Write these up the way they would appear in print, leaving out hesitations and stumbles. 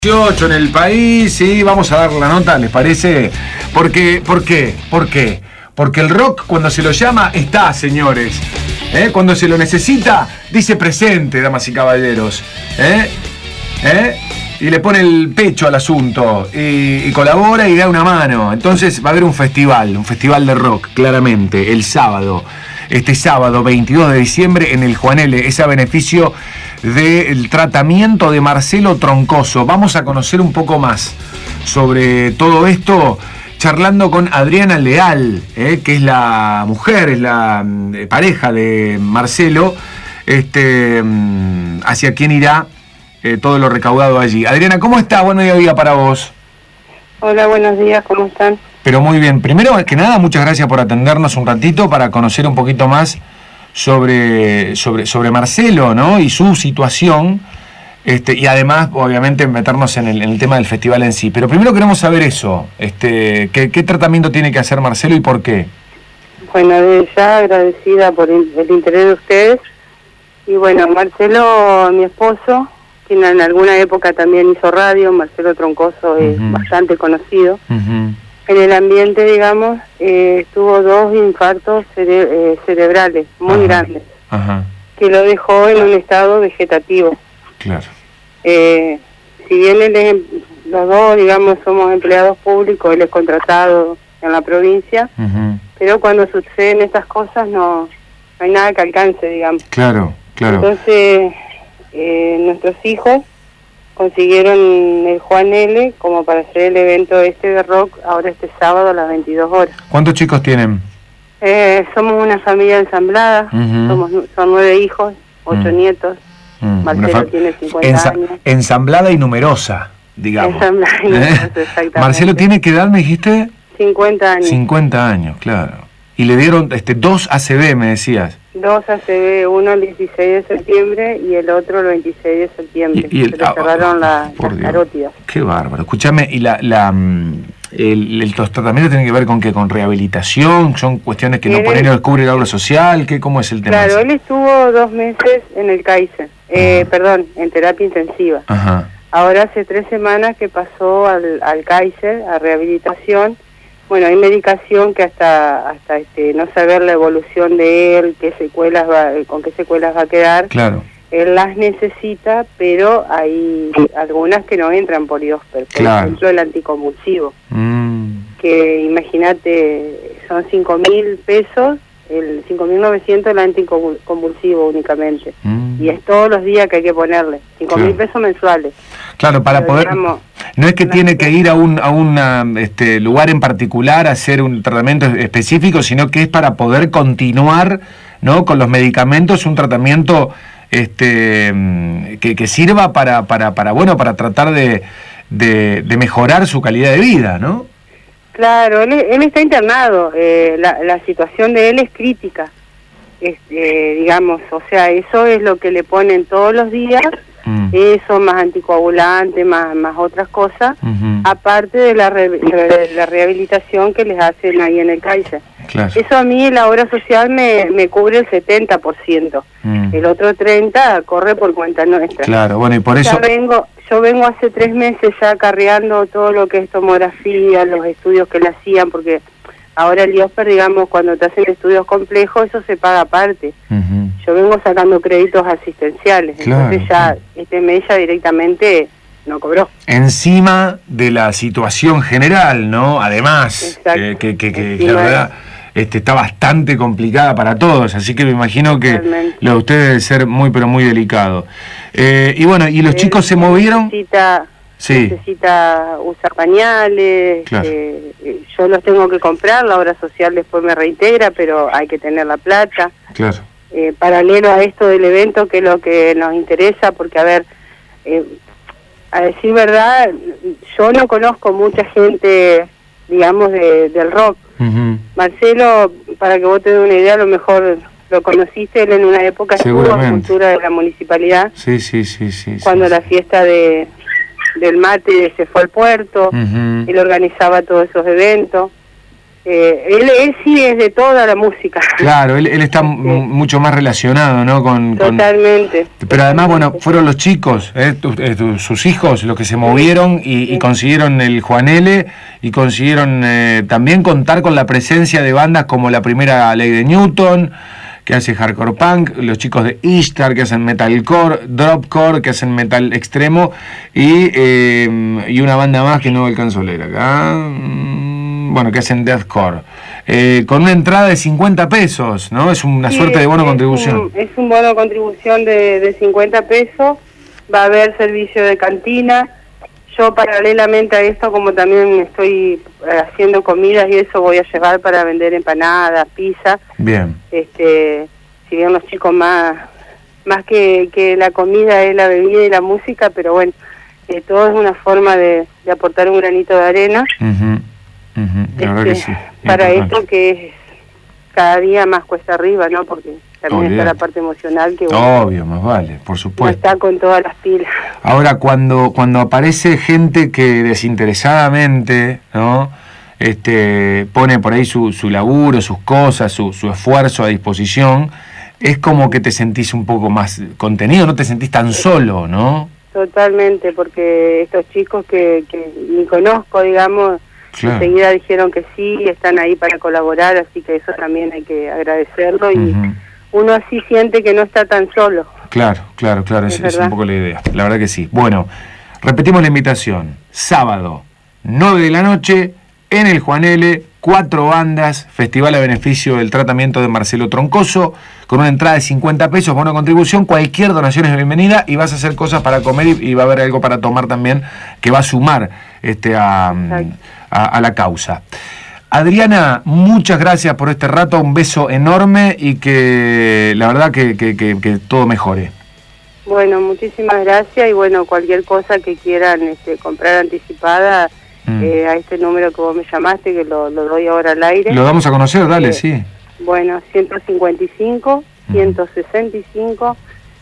18 en el país, sí, vamos a dar la nota, ¿les parece? ¿Por qué? Porque el rock, cuando se lo llama, está, señores. Cuando se lo necesita, dice presente, damas y caballeros. Y le pone el pecho al asunto, y colabora y da una mano. Entonces va a haber un festival de rock, claramente, el sábado. Este sábado, 22 de diciembre, en el Juan L. Es a beneficio del tratamiento de Marcelo Troncoso. Vamos a conocer un poco más sobre todo esto, charlando con Adriana Leal, que es la mujer, es la pareja de Marcelo, hacia quien irá todo lo recaudado allí. Adriana, ¿cómo está? Buen día para vos. Hola, buenos días, ¿cómo están? Pero muy bien. Primero que nada, muchas gracias por atendernos un ratito para conocer un poquito más sobre Marcelo, ¿no? Y su situación, y además, obviamente, meternos en el tema del festival en sí. Pero primero queremos saber eso, ¿qué tratamiento tiene que hacer Marcelo y por qué? Bueno, ya agradecida por el interés de ustedes. Y bueno, Marcelo, mi esposo, quien en alguna época también hizo radio, Marcelo Troncoso es bastante conocido. En el ambiente, digamos, tuvo 2 infartos cerebrales muy grandes, que lo dejó en un estado vegetativo. Claro. Si bien los dos, digamos, somos empleados públicos, él es contratado en la provincia, pero cuando suceden estas cosas no hay nada que alcance, digamos. Claro. Entonces, nuestros hijos consiguieron el Juan L como para hacer el evento de rock ahora este sábado a las 22 horas. ¿Cuántos chicos tienen? Somos una familia ensamblada, son 9 hijos, 8 nietos. Marcelo tiene 50 años. Ensamblada y numerosa, digamos. Ensamblada y numerosa, exactamente. ¿Marcelo tiene qué edad, me dijiste? 50 años. 50 años, claro. Y le dieron 2 ACV, me decías. 2 ACV, uno el 16 de septiembre y el otro el 26 de septiembre. Se le cerraron las carótidas. Qué bárbaro. Escúchame, ¿y los tratamientos tienen que ver con qué? ¿Con rehabilitación? ¿Son cuestiones que no ponen el cubre la obra social? ¿Cómo es el tema? Claro, él estuvo 2 meses en el Kaiser, en terapia intensiva. Ahora hace 3 semanas que pasó al Kaiser, a rehabilitación. Bueno, hay medicación que hasta no saber la evolución de él, con qué secuelas va a quedar. Claro. Él las necesita, pero hay algunas que no entran por IOSPER. Por ejemplo, el anticonvulsivo. Que imagínate, son 5.000 pesos, el 5.900 el anticonvulsivo únicamente. Y es todos los días que hay que ponerle. 5.000 pesos mensuales. Claro, para poder... Digamos, no es que tiene que ir a un lugar en particular a hacer un tratamiento específico, sino que es para poder continuar, ¿no?, con los medicamentos, un tratamiento que sirva para tratar de mejorar su calidad de vida, ¿no? Claro, él está internado, la situación de él es crítica, digamos, o sea, eso es lo que le ponen todos los días. Eso, más anticoagulante, más otras cosas, aparte de la rehabilitación que les hacen ahí en el Kaiser. Claro. Eso a mí la obra social me cubre el 70%, el otro 30% corre por cuenta nuestra. Claro, bueno, y por eso... Yo vengo hace 3 meses ya acarreando todo lo que es tomografía, los estudios que le hacían, porque ahora el IOSPER, digamos, cuando te hacen estudios complejos, eso se paga aparte. Yo vengo sacando créditos asistenciales, entonces ya este mes ya directamente no cobró. Encima de la situación general, ¿no? Además, que la verdad está bastante complicada para todos, así que me imagino que lo de ustedes debe ser muy, pero muy delicado. Y bueno, ¿y los chicos se movieron? Necesita usar pañales, yo los tengo que comprar, la obra social después me reintegra, pero hay que tener la plata. Claro. Paralelo a esto del evento, que es lo que nos interesa, porque a decir verdad, yo no conozco mucha gente, digamos, del rock. Marcelo, para que vos te des una idea, a lo mejor lo conociste, él en una época estuvo en cultura de la municipalidad. Sí. Cuando la fiesta del mate se fue al puerto, él organizaba todos esos eventos. Él sí es de toda la música. Claro, él está mucho más relacionado, ¿no? Totalmente. Pero además, bueno, fueron los chicos, sus hijos, los que se movieron y consiguieron el Juan L. y consiguieron también contar con la presencia de bandas como La Primera Ley de Newton, que hace hardcore punk, los chicos de Ishtar, que hacen metalcore, dropcore, que hacen metal extremo, y una banda más que no alcanzo a leer acá, bueno, que hacen deathcore, con una entrada de 50 pesos, ¿no? Es una suerte de bono contribución. Es un bono contribución de 50 pesos, va a haber servicio de cantina. Yo paralelamente a esto, como también estoy haciendo comidas y eso, voy a llevar para vender empanadas, pizza. Bien. Si bien los chicos más que la comida es la bebida y la música, pero bueno, todo es una forma de aportar un granito de arena. La verdad que sí. Para esto que es cada día más cuesta arriba, ¿no? Porque también está la parte emocional que obvio, más vale, por supuesto. No está con todas las pilas. Ahora, cuando aparece gente que desinteresadamente, ¿no? Pone por ahí su laburo, sus cosas, su esfuerzo a disposición, es como que te sentís un poco más contenido, no te sentís tan solo, ¿no? Totalmente, porque estos chicos que ni conozco, digamos, claro, enseguida dijeron que sí, están ahí para colaborar, así que eso también hay que agradecerlo y uno así siente que no está tan solo. Claro, es un poco la idea, la verdad que sí. Bueno, repetimos la invitación, sábado, 9 de la noche, en el Juan L., 4 bandas, festival a beneficio del tratamiento de Marcelo Troncoso, con una entrada de 50 pesos, bono contribución, cualquier donación es bienvenida y vas a hacer cosas para comer y va a haber algo para tomar también que va a sumar a la causa. Adriana, muchas gracias por este rato, un beso enorme y que la verdad que todo mejore. Bueno, muchísimas gracias y bueno, cualquier cosa que quieran comprar anticipada, a este número que vos me llamaste, que lo doy ahora al aire. Lo damos a conocer, dale, sí. Bueno, 155, 165,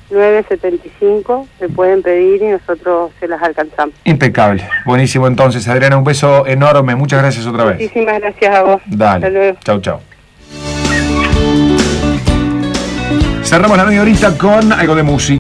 975, me pueden pedir y nosotros se las alcanzamos. Impecable, buenísimo entonces, Adriana, un beso enorme, muchas gracias otra vez. Muchísimas gracias a vos. Dale, hasta luego. Chau. Cerramos la media horita con algo de música.